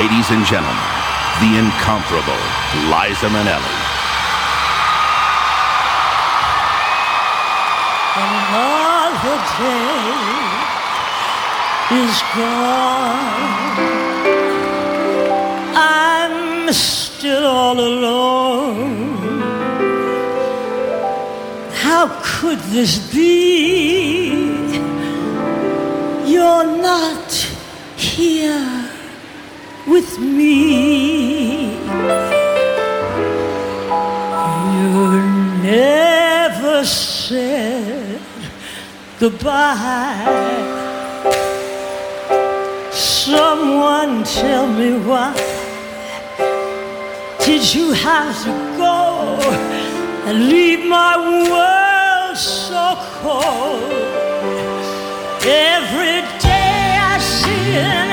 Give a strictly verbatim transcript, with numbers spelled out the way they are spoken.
Ladies and gentlemen, the incomparable Liza Minnelli. Another day is gone. I'm still all alone. How could this be? You're not here with me. You never said goodbye. Someone tell me why did you have to go and leave my world so cold? Every day I see it